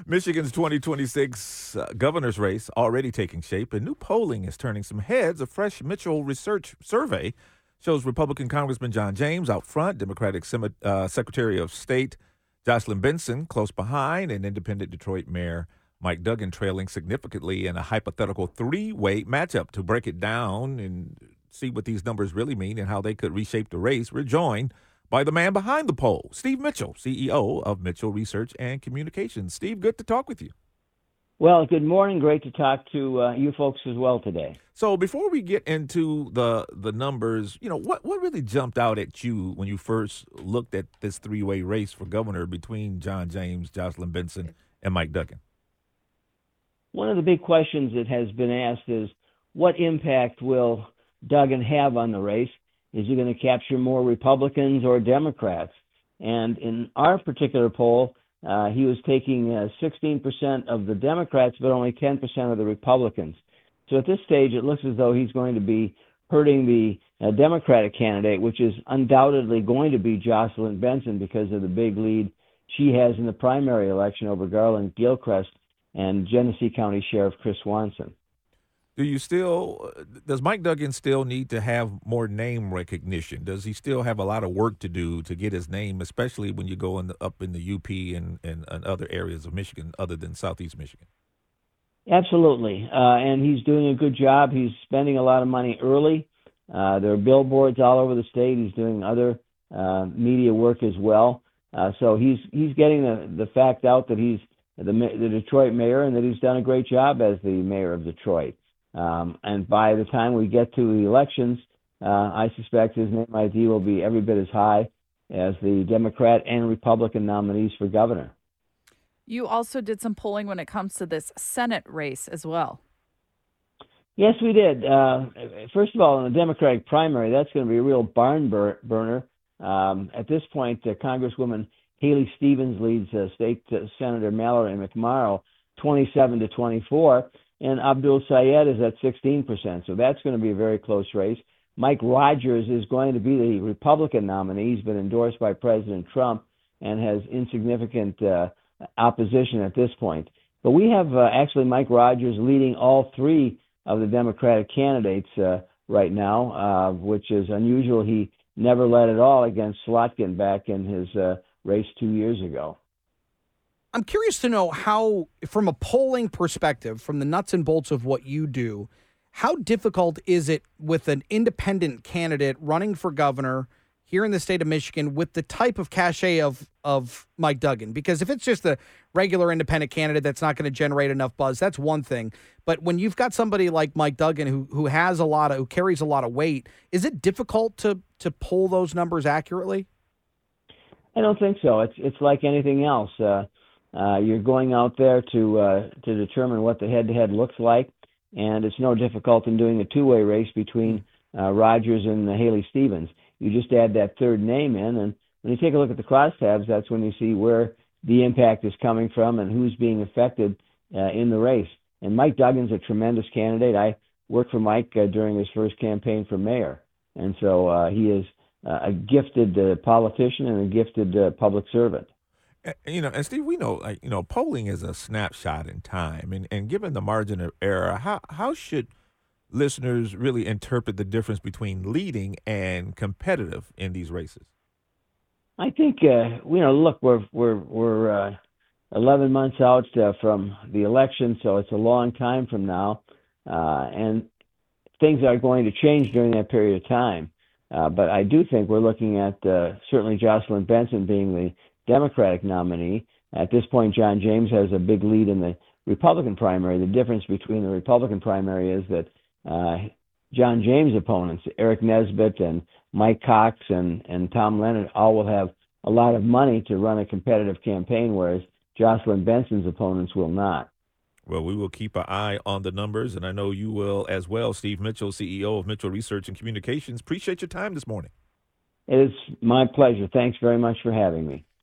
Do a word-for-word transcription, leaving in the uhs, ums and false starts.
Michigan's twenty twenty-six uh, governor's race already taking shape, and new polling is turning some heads. A fresh Mitchell Research survey shows Republican Congressman John James out front, Democratic Sem- uh, Secretary of State Jocelyn Benson close behind, and independent Detroit Mayor Mike Duggan trailing significantly in a hypothetical three-way matchup. To break it down and see what these numbers really mean and how they could reshape the race, we're joined by the man behind the poll, Steve Mitchell, C E O of Mitchell Research and Communications. Steve, good to talk with you. Well, good morning. Great to talk to uh, you folks as well today. So before we get into the the numbers, you know, what, what really jumped out at you when you first looked at this three-way race for governor between John James, Jocelyn Benson, and Mike Duggan? One of the big questions that has been asked is, what impact will Duggan have on the race? Is he going to capture more Republicans or Democrats? And in our particular poll, uh, he was taking uh, sixteen percent of the Democrats, but only ten percent of the Republicans. So at this stage, it looks as though he's going to be hurting the uh, Democratic candidate, which is undoubtedly going to be Jocelyn Benson because of the big lead she has in the primary election over Garland Gilchrist and Genesee County Sheriff Chris Swanson. Do you still, does Mike Duggan still need to have more name recognition? Does he still have a lot of work to do to get his name, especially when you go in the, up in the U P and, and, and other areas of Michigan other than Southeast Michigan? Absolutely. Uh, and he's doing a good job. He's spending a lot of money early. Uh, there are billboards all over the state. He's doing other uh, media work as well. Uh, so he's he's getting the, the fact out that he's the, the Detroit mayor and that he's done a great job as the mayor of Detroit. Um, and by the time we get to the elections, uh, I suspect his name I D will be every bit as high as the Democrat and Republican nominees for governor. You also did some polling when it comes to this Senate race as well. Yes, we did. Uh, first of all, in the Democratic primary, that's going to be a real barn bur- burner. Um, at this point, uh, Congresswoman Haley Stevens leads uh, State uh, Senator Mallory McMorrow twenty-seven to twenty-four. And Abdul Sayed is at sixteen percent. So that's going to be a very close race. Mike Rogers is going to be the Republican nominee. He's been endorsed by President Trump and has insignificant uh, opposition at this point. But we have uh, actually Mike Rogers leading all three of the Democratic candidates uh, right now, uh, which is unusual. He never led at all against Slotkin back in his uh, race two years ago. I'm curious to know how, from a polling perspective, from the nuts and bolts of what you do, how difficult is it with an independent candidate running for governor here in the state of Michigan with the type of cachet of, of Mike Duggan? Because if it's just a regular independent candidate that's not going to generate enough buzz, that's one thing. But when you've got somebody like Mike Duggan who who has a lot of, who carries a lot of weight, is it difficult to to poll those numbers accurately? I don't think so. It's it's like anything else. Uh, Uh, you're going out there to uh, to determine what the head-to-head looks like, and it's no difficult in doing a two-way race between uh, Rogers and uh, Haley Stevens. You just add that third name in, and when you take a look at the crosstabs, that's when you see where the impact is coming from and who's being affected uh, in the race. And Mike Duggan's a tremendous candidate. I worked for Mike uh, during his first campaign for mayor, and so uh, he is uh, a gifted uh, politician and a gifted uh, public servant. You know, and Steve, we know, like, you know, polling is a snapshot in time. And, and given the margin of error, how, how should listeners really interpret the difference between leading and competitive in these races? I think, uh, you know, look, we're, we're, we're uh, eleven months out uh, from the election, so it's a long time from now. Uh, and things are going to change during that period of time. Uh, but I do think we're looking at uh, certainly Jocelyn Benson being the Democratic nominee. At this point, John James has a big lead in the Republican primary. The difference between the Republican primary is that uh, John James' opponents, Eric Nesbitt and Mike Cox and, and Tom Leonard, all will have a lot of money to run a competitive campaign, whereas Jocelyn Benson's opponents will not. Well, we will keep an eye on the numbers, and I know you will as well. Steve Mitchell, C E O of Mitchell Research and Communications. Appreciate your time this morning. It is my pleasure. Thanks very much for having me.